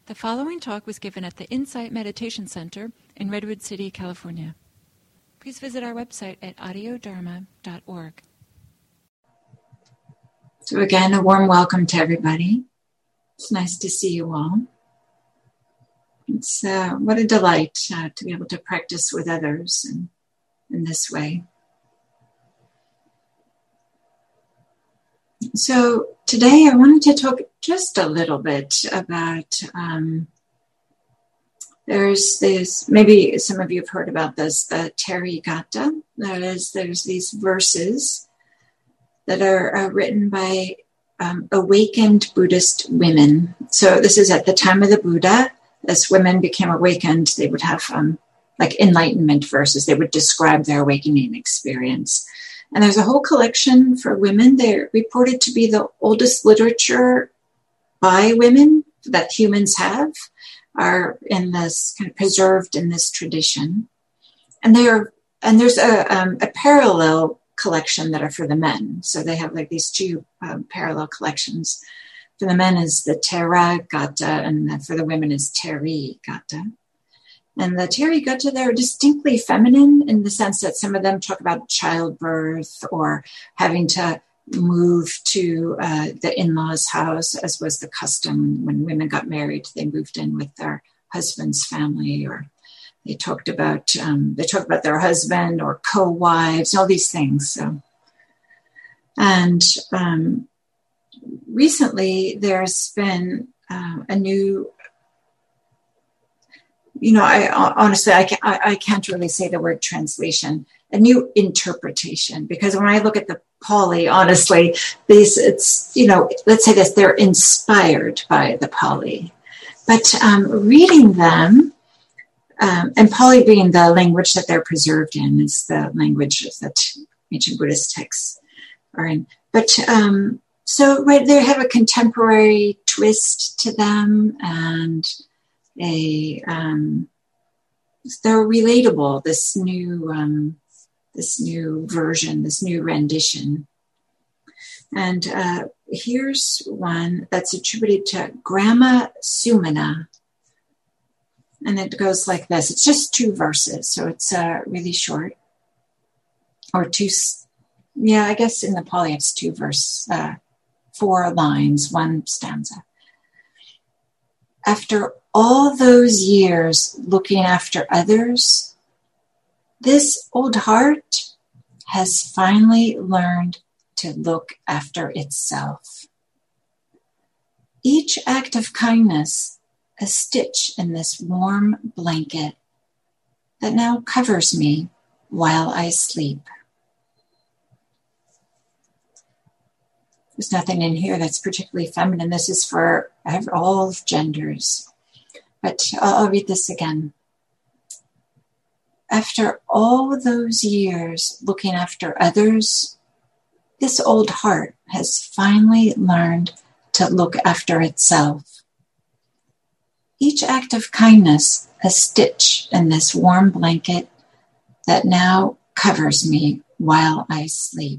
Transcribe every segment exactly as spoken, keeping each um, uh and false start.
The following talk was given at the Insight Meditation Center in Redwood City, California. Please visit our website at audio dharma dot org. So again, a warm welcome to everybody. It's nice to see you all. It's uh, what a delight uh, to be able to practice with others in, in this way. So today I wanted to talk just a little bit about, um, there's this, maybe some of you have heard about this, the Therigatha. That is, there's these verses that are uh, written by um, awakened Buddhist women. So this is at the time of the Buddha. As women became awakened, they would have um, like enlightenment verses. They would describe their awakening experience. And there's a whole collection for women. They're reported to be the oldest literature by women that humans have, are in this kind of preserved in this tradition. And they are, and there's a, um, a parallel collection that are for the men. So they have like these two um, parallel collections. For the men is the Therigatha, and for the women is Therigatha. And the Therigatha, they're distinctly feminine in the sense that some of them talk about childbirth or having to move to uh, the in-laws' house, as was the custom when women got married. They moved in with their husband's family, or they talked about um, they talked about their husband or co-wives, all these things. So, and um, recently there's been uh, a new. You know, I honestly, I can't, I, I can't really say the word translation, a new interpretation, because when I look at the Pali, honestly, these, it's, you know, let's say this, they're inspired by the Pali. But um, reading them, um, and Pali being the language that they're preserved in, is the language that ancient Buddhist texts are in. But um, so, right, they have a contemporary twist to them, and a um, they're relatable. This new um, this new version, this new rendition, and uh, here's one that's attributed to Grandma Sumana, and it goes like this. It's just two verses, so it's uh, really short, or two. Yeah, I guess in the Pali it's two verse, uh, four lines, one stanza. After all those years looking after others, this old heart has finally learned to look after itself. Each act of kindness, a stitch in this warm blanket that now covers me while I sleep. There's nothing in here that's particularly feminine. This is for all genders. But I'll read this again. After all those years looking after others, this old heart has finally learned to look after itself. Each act of kindness, a stitch in this warm blanket that now covers me while I sleep.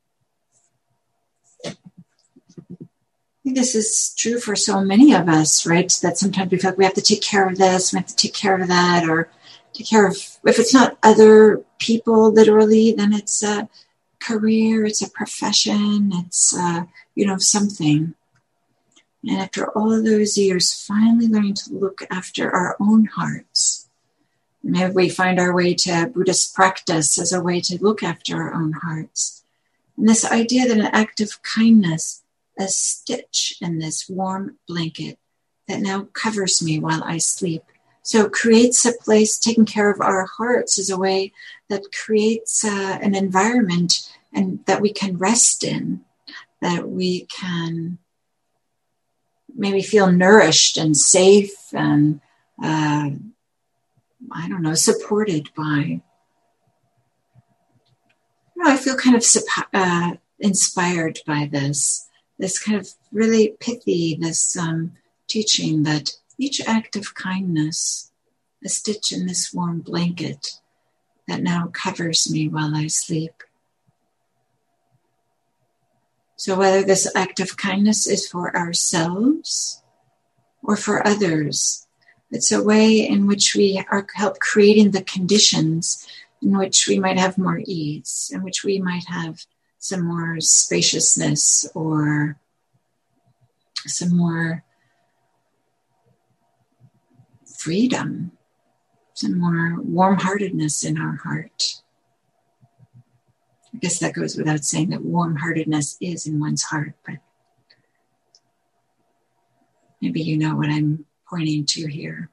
I think this is true for so many of us, right? That sometimes we feel like we have to take care of this, we have to take care of that, or take care of, if it's not other people literally, then it's a career, it's a profession, it's, uh, you know, something. And after all of those years, finally learning to look after our own hearts. Maybe we find our way to Buddhist practice as a way to look after our own hearts. And this idea that an act of kindness, a stitch in this warm blanket that now covers me while I sleep. So it creates a place, taking care of our hearts is a way that creates uh, an environment and that we can rest in, that we can maybe feel nourished and safe and, uh, I don't know, supported by. You know, I feel kind of uh, inspired by this. This kind of really pithy, this um, teaching that each act of kindness, a stitch in this warm blanket that now covers me while I sleep. So whether this act of kindness is for ourselves or for others. It's a way in which we are help creating the conditions in which we might have more ease, in which we might have some more spaciousness or some more freedom, some more warm-heartedness in our heart. I guess that goes without saying that warm-heartedness is in one's heart, but maybe you know what I'm pointing to here.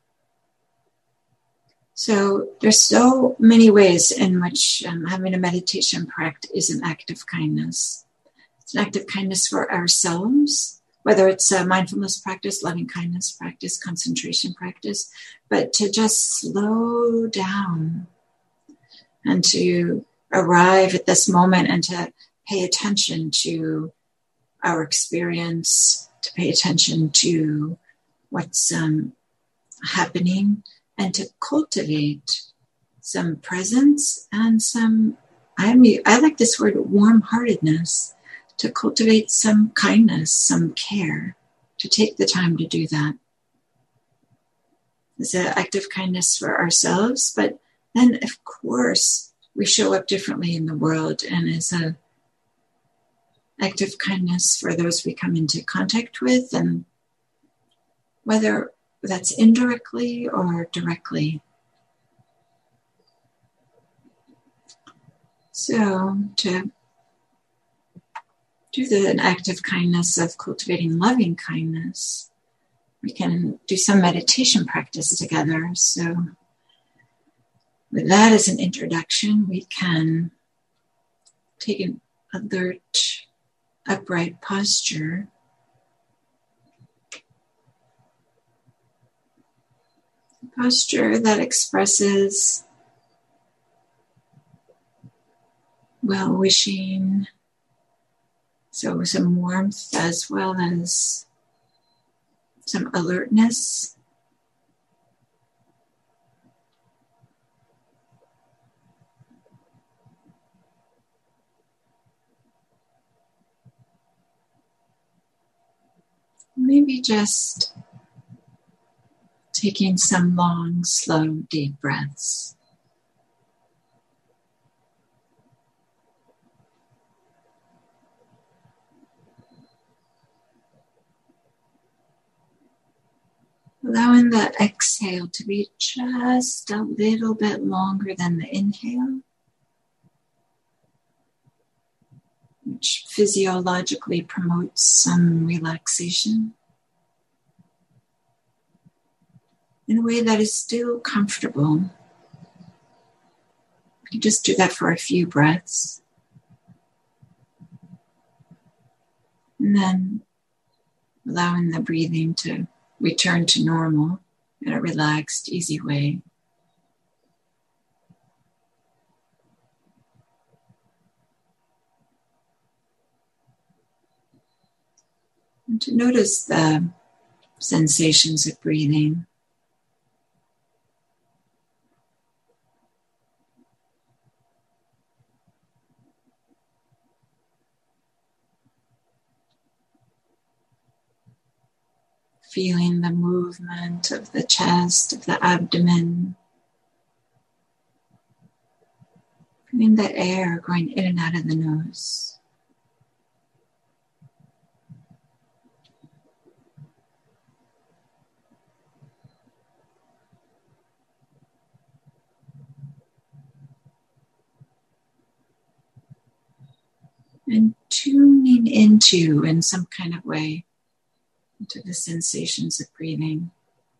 So there's so many ways in which um, having a meditation practice is an act of kindness. It's an act of kindness for ourselves, whether it's a mindfulness practice, loving kindness practice, concentration practice, but to just slow down and to arrive at this moment and to pay attention to our experience, to pay attention to what's um, happening, and to cultivate some presence and some, I mean, I like this word, warm-heartedness, to cultivate some kindness, some care, to take the time to do that. It's an act of kindness for ourselves, but then, of course, we show up differently in the world, and as an act of kindness for those we come into contact with, and whether that's indirectly or directly. So to do the an act of kindness of cultivating loving kindness, we can do some meditation practice together. So with that as an introduction, we can take an alert, upright posture. A posture that expresses well-wishing, so some warmth as well as some alertness. Maybe just taking some long, slow, deep breaths. Allowing the exhale to be just a little bit longer than the inhale, which physiologically promotes some relaxation in a way that is still comfortable. You can just do that for a few breaths. And then allowing the breathing to return to normal in a relaxed, easy way. And to notice the sensations of breathing. Feeling the movement of the chest, of the abdomen. Feeling the air going in and out of the nose. And tuning into, in some kind of way, into the sensations of breathing.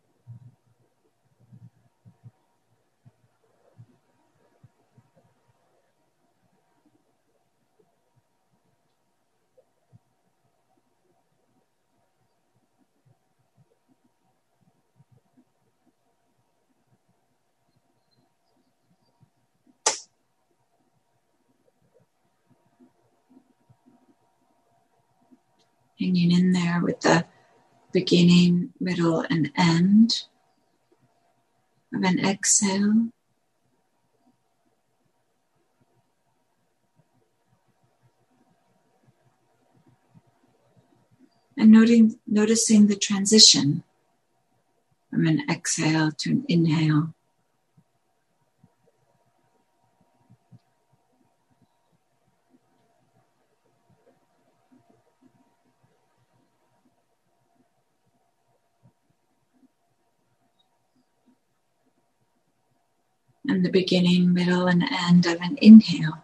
Hanging in there with the beginning, middle, and end of an exhale. And noting, noticing the transition from an exhale to an inhale. And the beginning, middle, and end of an inhale.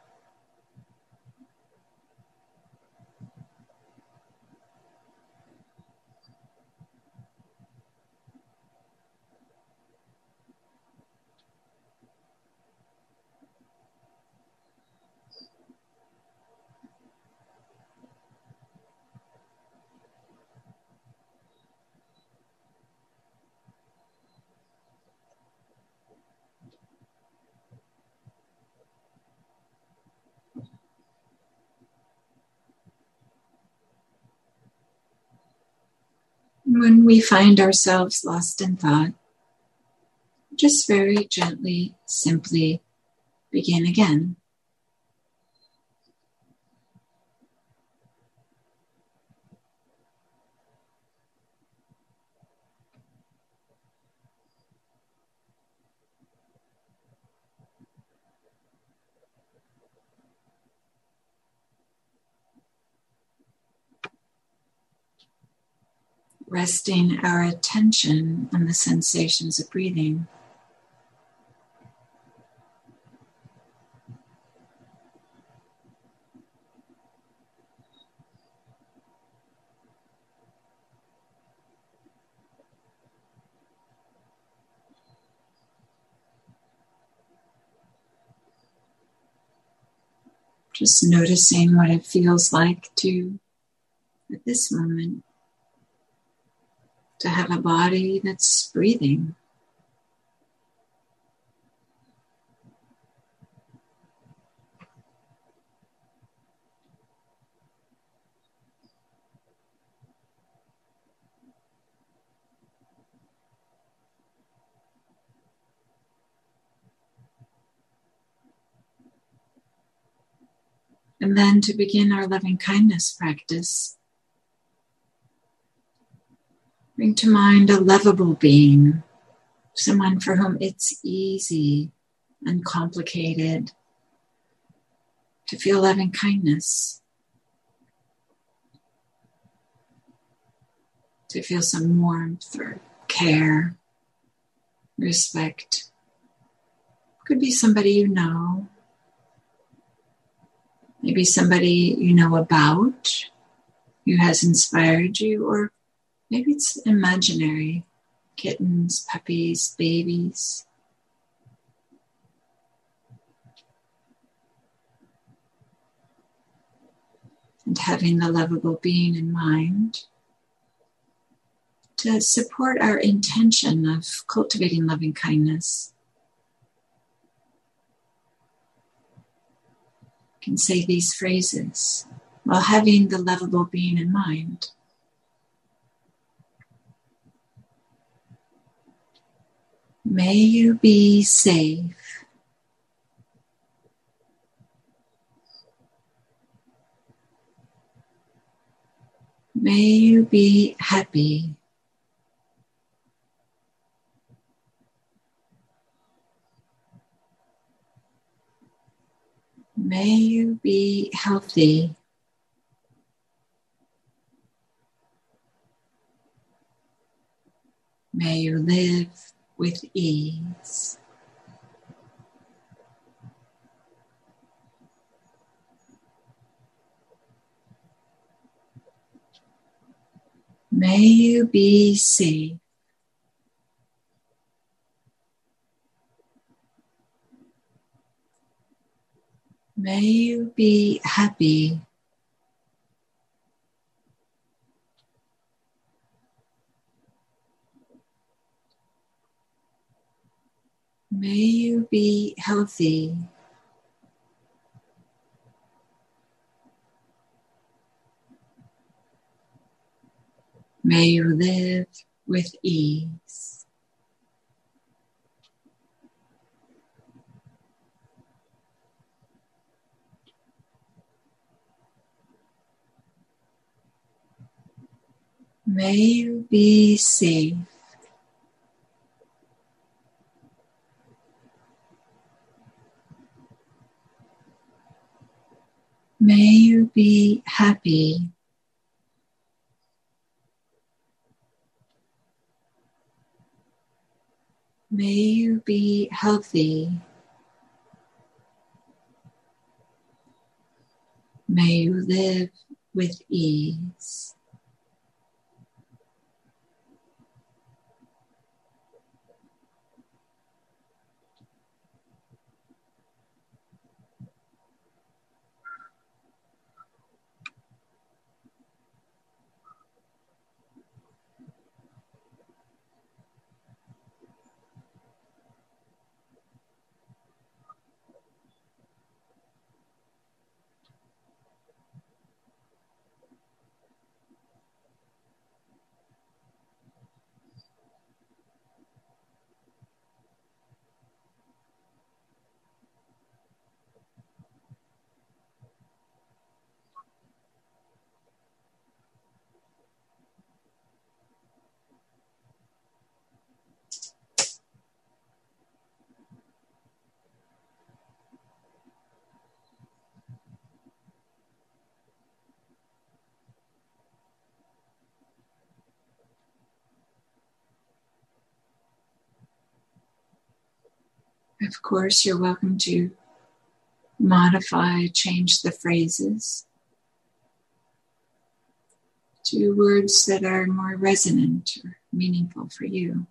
When we find ourselves lost in thought, just very gently, simply begin again. Resting our attention on the sensations of breathing. Just noticing what it feels like to, at this moment, to have a body that's breathing. And then to begin our loving kindness practice, bring to mind a lovable being, someone for whom it's easy and complicated to feel loving kindness, to feel some warmth or care, respect. Could be somebody you know, maybe somebody you know about who has inspired you, or maybe it's imaginary, kittens, puppies, babies. And having the lovable being in mind to support our intention of cultivating loving kindness. You can say these phrases while having the lovable being in mind. May you be safe. May you be happy. May you be healthy. May you live with ease. May you be safe. May you be happy. May you be healthy. May you live with ease. May you be safe. May you be happy. May you be healthy. May you live with ease. Of course, you're welcome to modify, change the phrases to words that are more resonant or meaningful for you.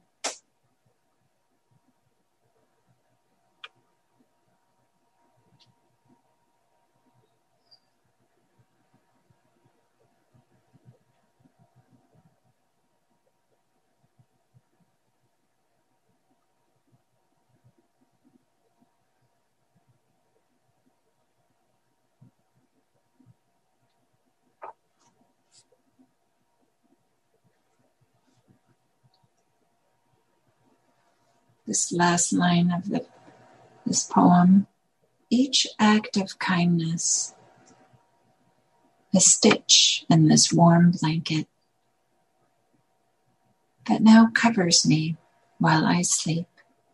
This last line of the, this poem, each act of kindness, a stitch in this warm blanket that now covers me while I sleep.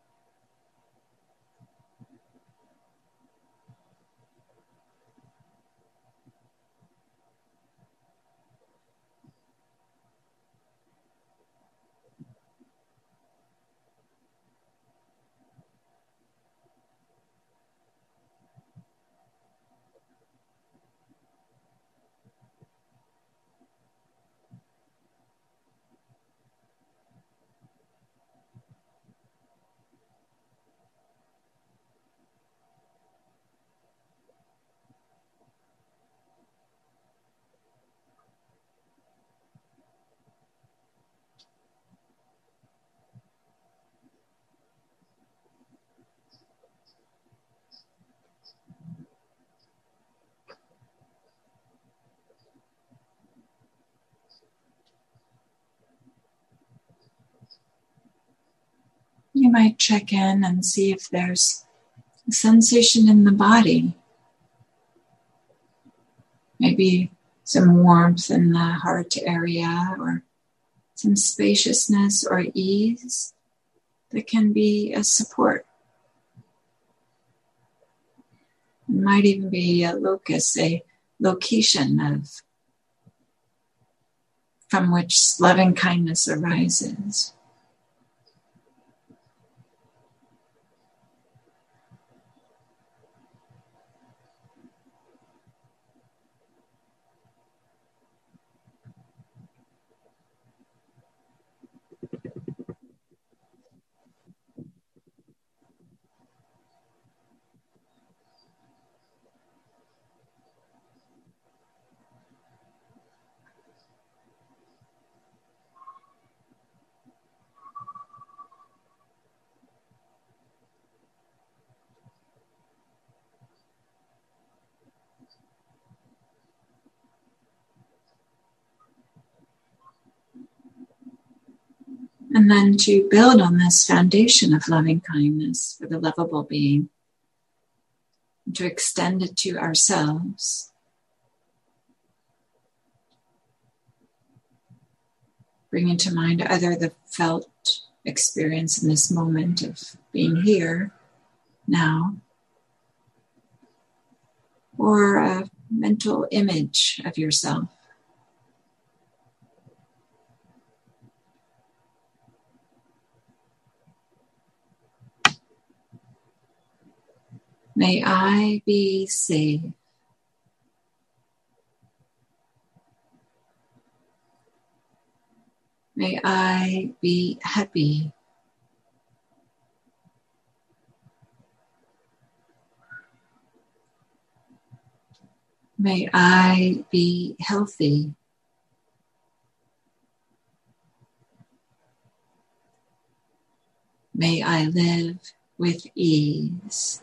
You might check in and see if there's a sensation in the body. Maybe some warmth in the heart area or some spaciousness or ease that can be a support. It might even be a locus, a location of from which loving kindness arises. And then to build on this foundation of loving kindness for the lovable being, and to extend it to ourselves. Bringing to mind either the felt experience in this moment of being here, now, or a mental image of yourself. May I be safe. May I be happy. May I be healthy. May I live with ease.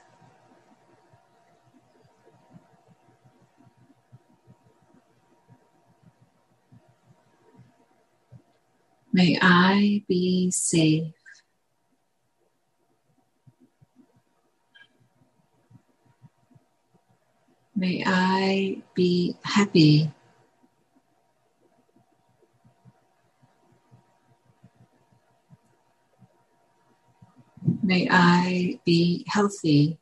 May I be safe. May I be happy. May I be healthy.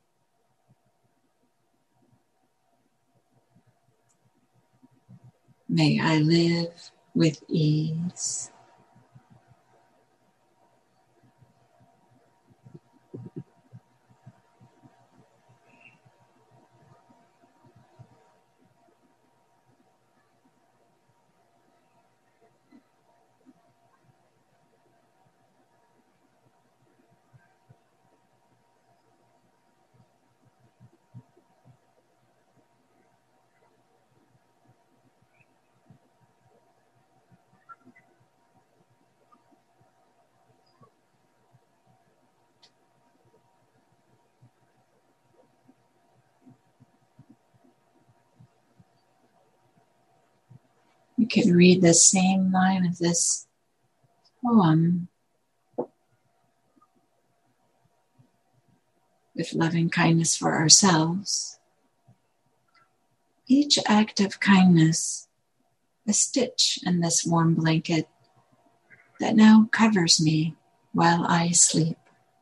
May I live with ease. You can read the same line of this poem with loving kindness for ourselves. Each act of kindness, a stitch in this warm blanket that now covers me while I sleep.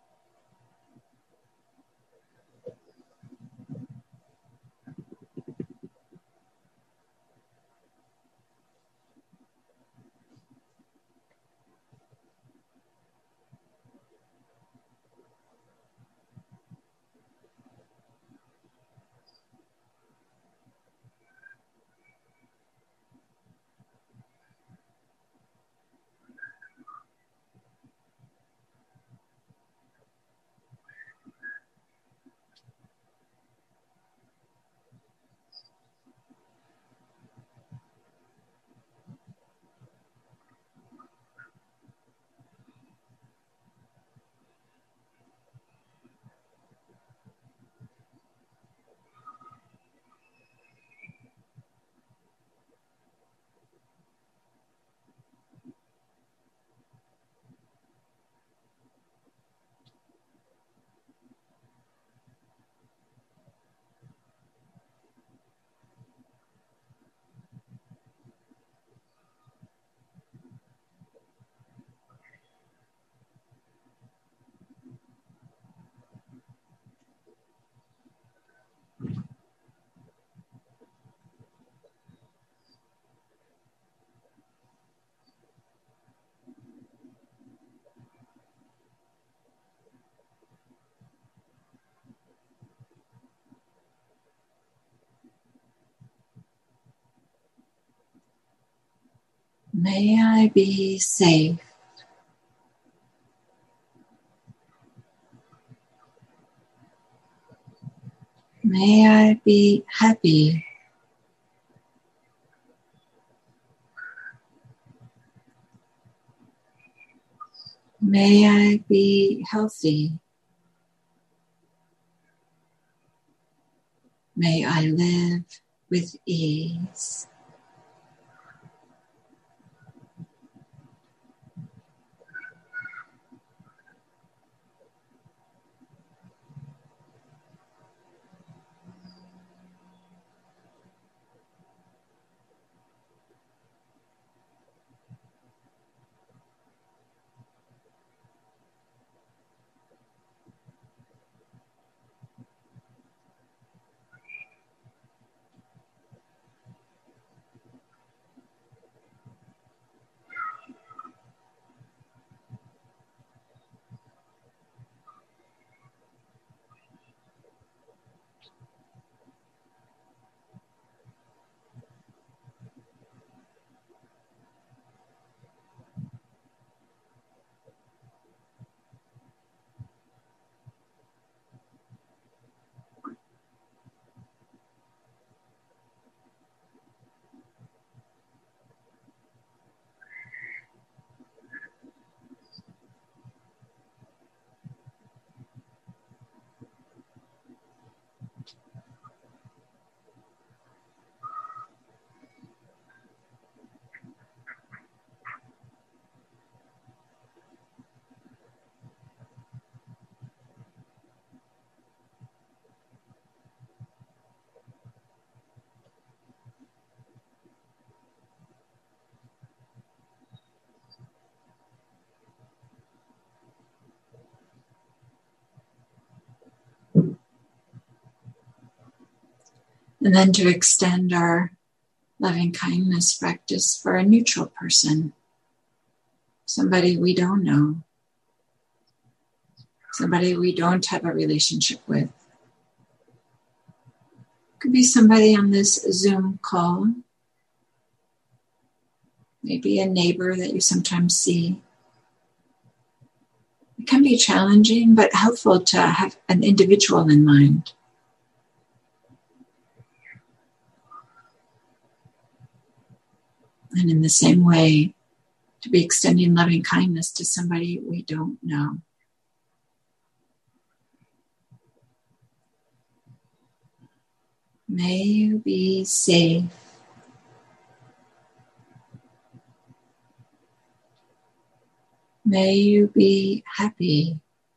May I be safe. May I be happy. May I be healthy. May I live with ease. And then to extend our loving kindness practice for a neutral person, somebody we don't know, somebody we don't have a relationship with. Could be somebody on this Zoom call, maybe a neighbor that you sometimes see. It can be challenging, but helpful to have an individual in mind. And in the same way, to be extending loving kindness to somebody we don't know. May you be safe. May you be happy.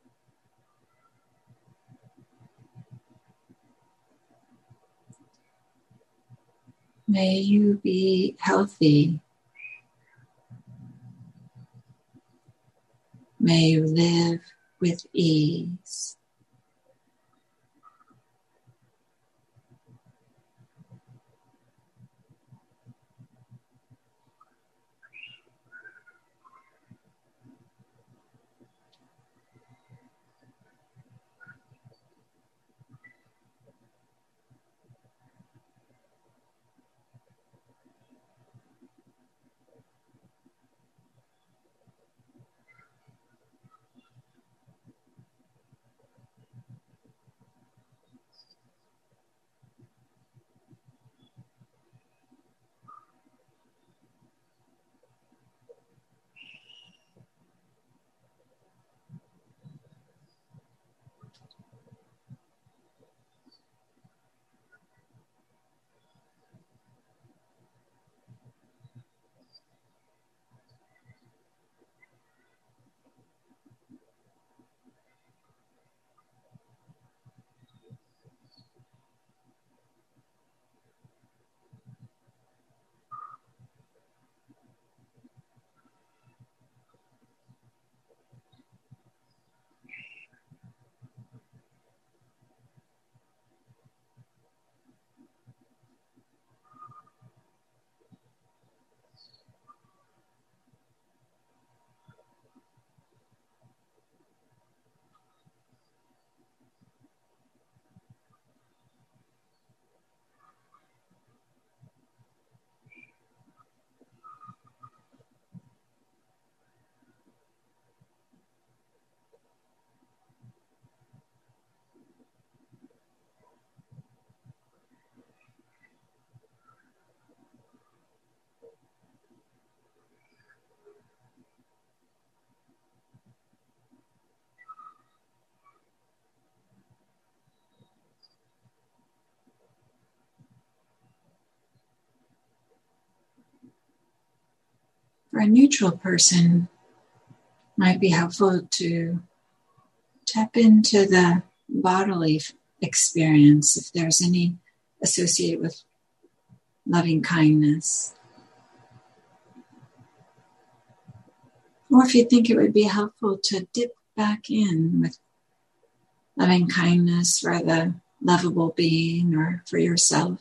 May you be healthy. May you live with ease. For a neutral person, it might be helpful to tap into the bodily experience if there's any associated with loving kindness. Or if you think it would be helpful to dip back in with loving kindness for the lovable being or for yourself.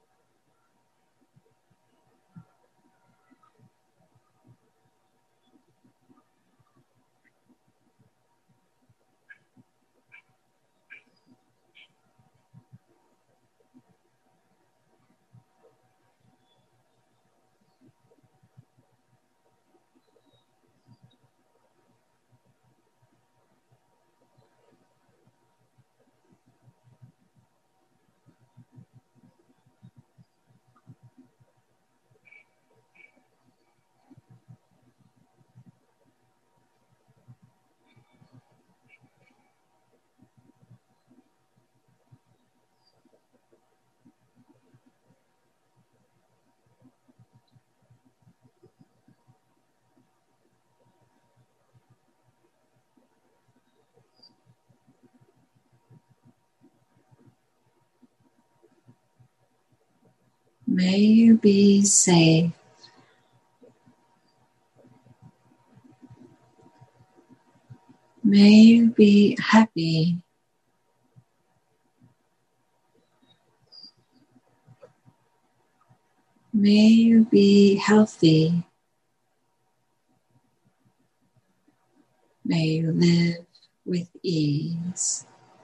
May you be safe. May you be happy. May you be healthy. May you live with ease.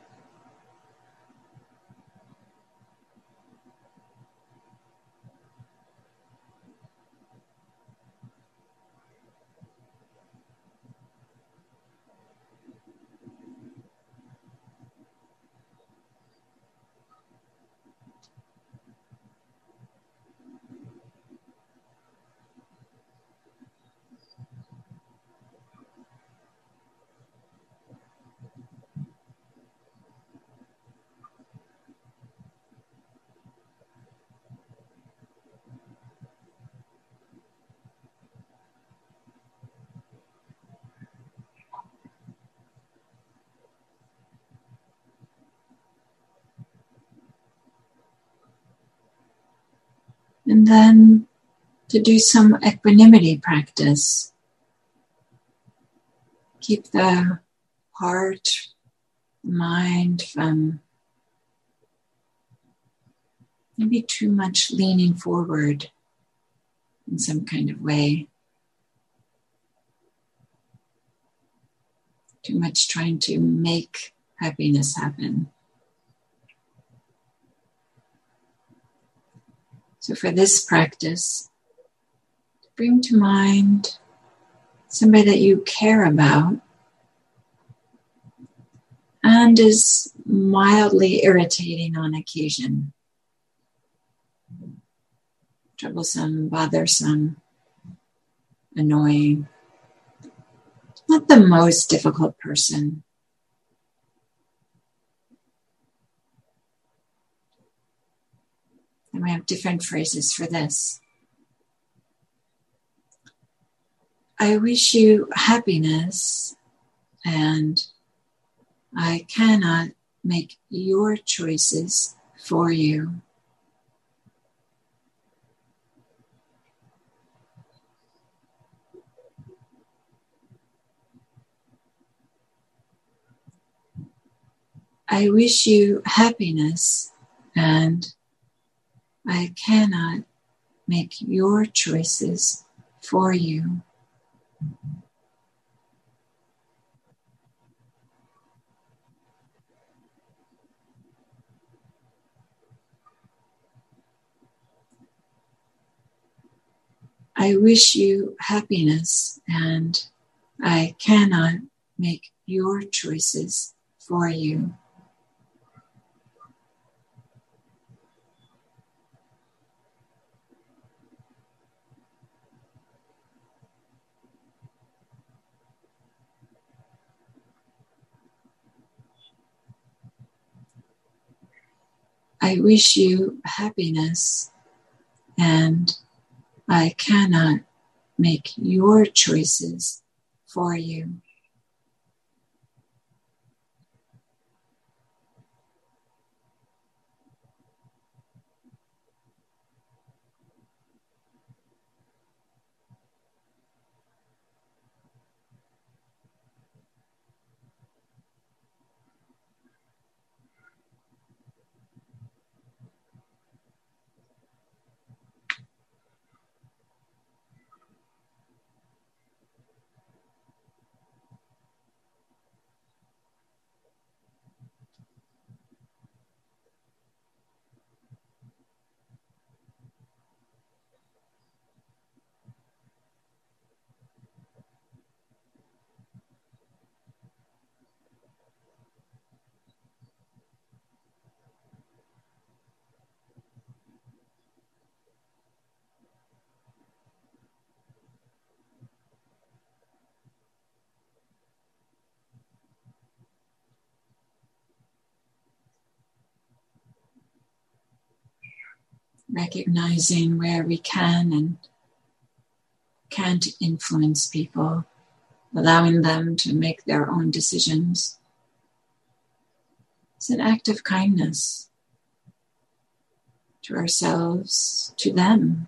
And then to do some equanimity practice. Keep the heart, mind from maybe too much leaning forward in some kind of way. Too much trying to make happiness happen. So for this practice, bring to mind somebody that you care about and is mildly irritating on occasion. Troublesome, bothersome, annoying. Not the most difficult person. And we have different phrases for this. I wish you happiness, and I cannot make your choices for you. I wish you happiness, and I cannot make your choices for you. I wish you happiness, and I cannot make your choices for you. I wish you happiness, and I cannot make your choices for you. Recognizing where we can and can't influence people, allowing them to make their own decisions. It's an act of kindness to ourselves, to them.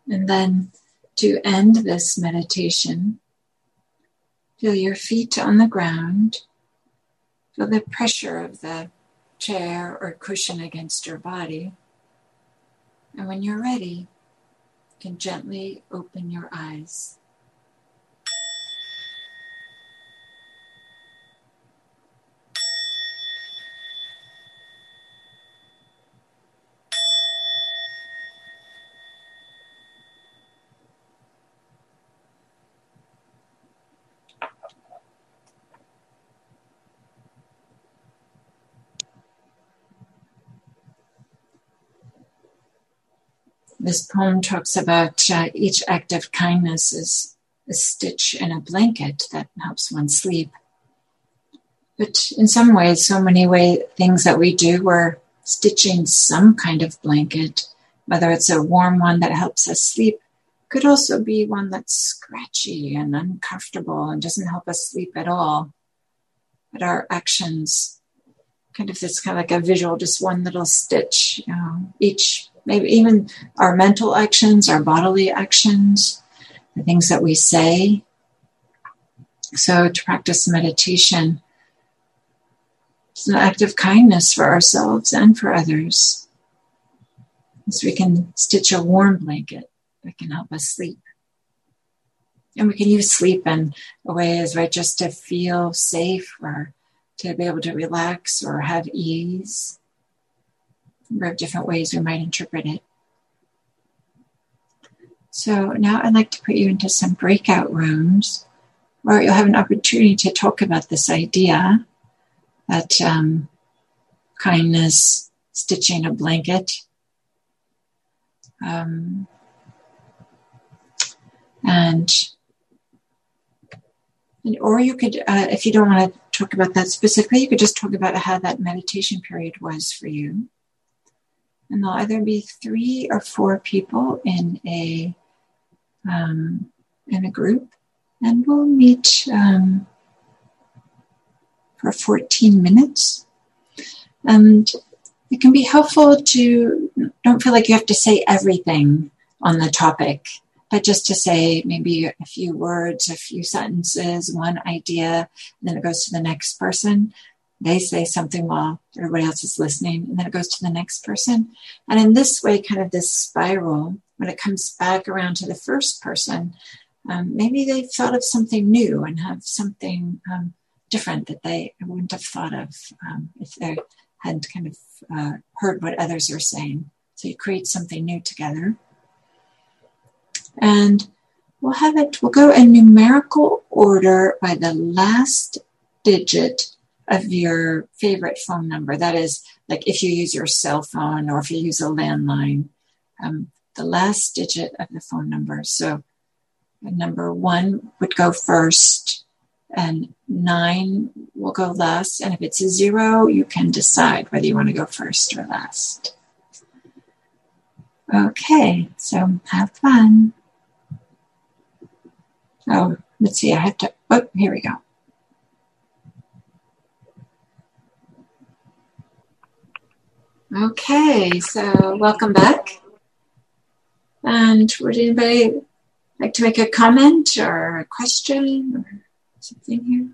And then to end this meditation, feel your feet on the ground. Feel the pressure of the chair or cushion against your body. And when you're ready, you can gently open your eyes. This poem talks about uh, each act of kindness is a stitch in a blanket that helps one sleep. But in some ways, so many way, things that we do, we're stitching some kind of blanket, whether it's a warm one that helps us sleep, could also be one that's scratchy and uncomfortable and doesn't help us sleep at all. But our actions, kind of this kind of like a visual, just one little stitch, you know, each. Maybe even our mental actions, our bodily actions, the things that we say. So to practice meditation, it's an act of kindness for ourselves and for others. So we can stitch a warm blanket that can help us sleep. And we can use sleep in a way as right just to feel safe or to be able to relax or have ease. There are different ways we might interpret it. So now I'd like to put you into some breakout rooms where you'll have an opportunity to talk about this idea that um, kindness, stitching a blanket, um, and, and or you could, uh, if you don't want to talk about that specifically, you could just talk about how that meditation period was for you. And there'll either be three or four people in a um, in a group, and we'll meet um, for fourteen minutes. And it can be helpful to don't feel like you have to say everything on the topic, but just to say maybe a few words, a few sentences, one idea, and then it goes to the next person. They say something while everybody else is listening, and then it goes to the next person. And in this way, kind of this spiral, when it comes back around to the first person, um, maybe they've thought of something new and have something um, different that they wouldn't have thought of um, if they hadn't kind of uh, heard what others are saying. So you create something new together. And we'll have it, we'll go in numerical order by the last digit of your favorite phone number. That is, like if you use your cell phone or if you use a landline, um, the last digit of the phone number. So number one would go first and nine will go last. And if it's a zero, you can decide whether you want to go first or last. Okay, so have fun. Oh, let's see, I have to, oh, here we go. Okay, so welcome back. And would anybody like to make a comment or a question or something here?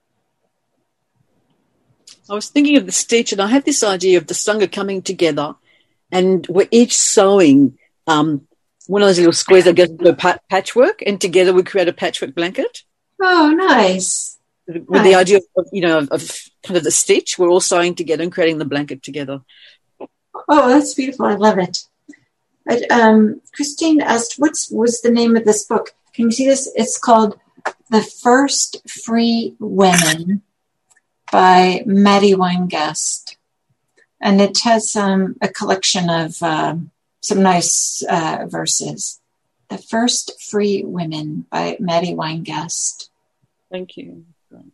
I was thinking of the stitch, and I had this idea of the Sangha coming together, and we're each sewing um, one of those little squares that goes into a pat- patchwork, and together we create a patchwork blanket. Oh, nice. With nice. the idea of, you know, of, of kind of the stitch, we're all sewing together and creating the blanket together. Oh, that's beautiful. I love it. But, um, Christine asked, what was the name of this book? Can you see this? It's called The First Free Women by Maddie Weingast. And it has um, a collection of uh, some nice uh, verses. The First Free Women by Maddie Weingast. Thank you.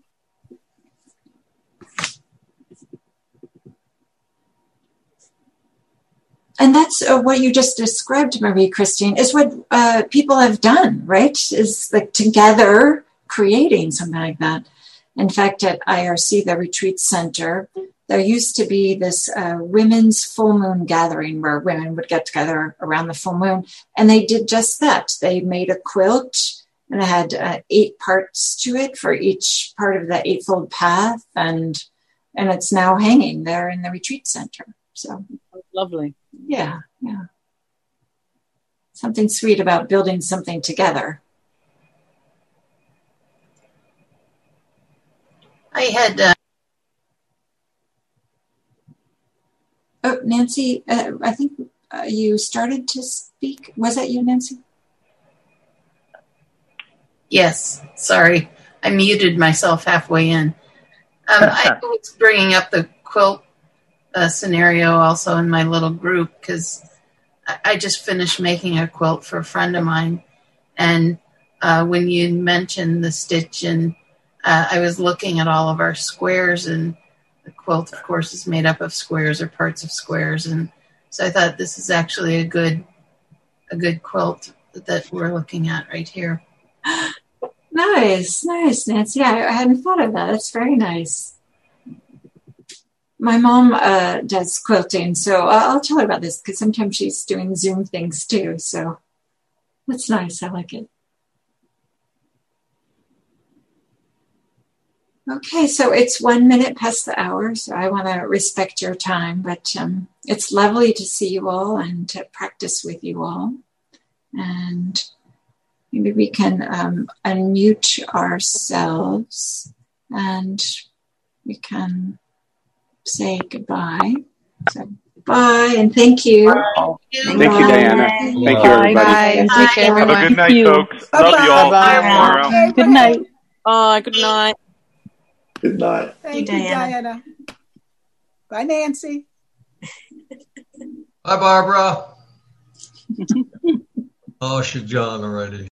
And that's uh, what you just described, Marie Christine, is what uh, people have done, right? Is like together creating something like that. In fact, at I R C, the Retreat Center, there used to be this uh, women's full moon gathering where women would get together around the full moon. And they did just that. They made a quilt and it had uh, eight parts to it for each part of the Eightfold Path. And and it's now hanging there in the Retreat Center. So lovely. Yeah, yeah. Something sweet about building something together. I had... Uh... Oh, Nancy, uh, I think uh, you started to speak. Was that you, Nancy? Yes, sorry. I muted myself halfway in. Um, I was bringing up the quilt uh, scenario also in my little group because I, I just finished making a quilt for a friend of mine. And uh, when you mentioned the stitch, and uh, I was looking at all of our squares, and the quilt, of course, is made up of squares or parts of squares. And so I thought this is actually a good a good quilt that we're looking at right here. Nice, nice, Nancy. I, I hadn't thought of that. That's very nice. My mom uh, does quilting, so I'll, I'll tell her about this because sometimes she's doing Zoom things too. So that's nice. I like it. Okay, so it's one minute past the hour, so I want to respect your time, but um, it's lovely to see you all and to practice with you all. And maybe we can um, unmute ourselves and we can say goodbye. So goodbye and thank you. Wow. Thank you, Diana. Thank you, everybody. Bye. Bye. Take care, Have everyone. a good night, you. folks. Love you all. Bye-bye. Tomorrow. Good night. Bye. Good night. Good night. Thank Hey, you, Diana. Diana. Bye, Nancy. Bye, Barbara. Oh, she's gone already.